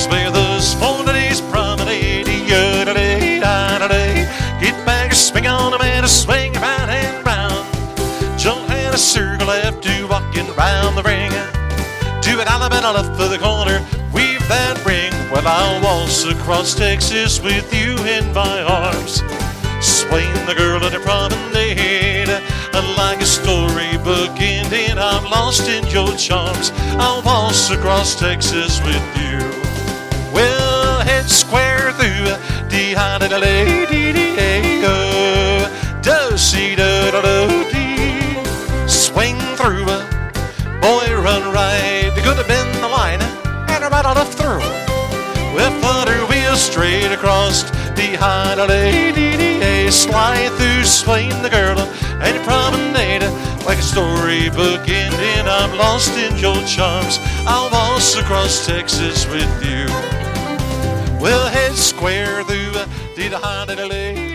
He's with us for today's promenade. Get back and swing on him and a swing round and round. Joe had a circle left to walking round the ring. Do an Alabama left for the corner, weave that ring. Well, I'll waltz across Texas with you in my arms. Swing the girl at the promenade like a storybook ending. I'm lost in your charms. I'll waltz across Texas with you. We'll head square through the swing through, boy, run right. It could have been the line and right on left through. We'll flutter wheel straight across the slide through, swing the girl and promenade like a storybook ending. I'm lost in your charms. I'll waltz across Texas with you. We'll head square through the